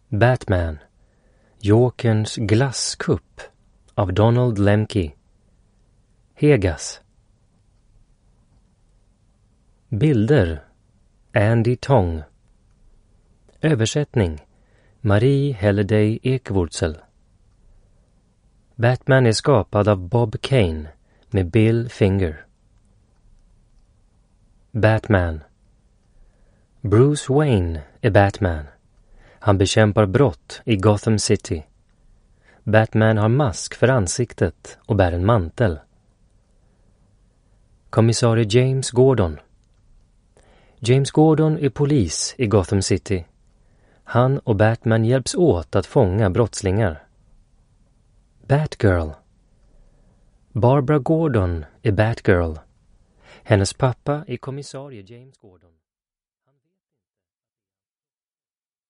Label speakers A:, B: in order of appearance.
A: Batman, Jokerns glasskupp av Donald Lemke. Hegas. Bilder, Andy Tong. Översättning, Marie Halliday Ekvurzel. Batman är skapad av Bob Kane med Bill Finger. Batman. Bruce Wayne är Batman. Han bekämpar brott i Gotham City. Batman har mask för ansiktet och bär en mantel. Kommissarie James Gordon. James Gordon är polis i Gotham City. Han och Batman hjälps åt att fånga brottslingar. Batgirl. Barbara Gordon är Batgirl. Hennes pappa är kommissarie James Gordon.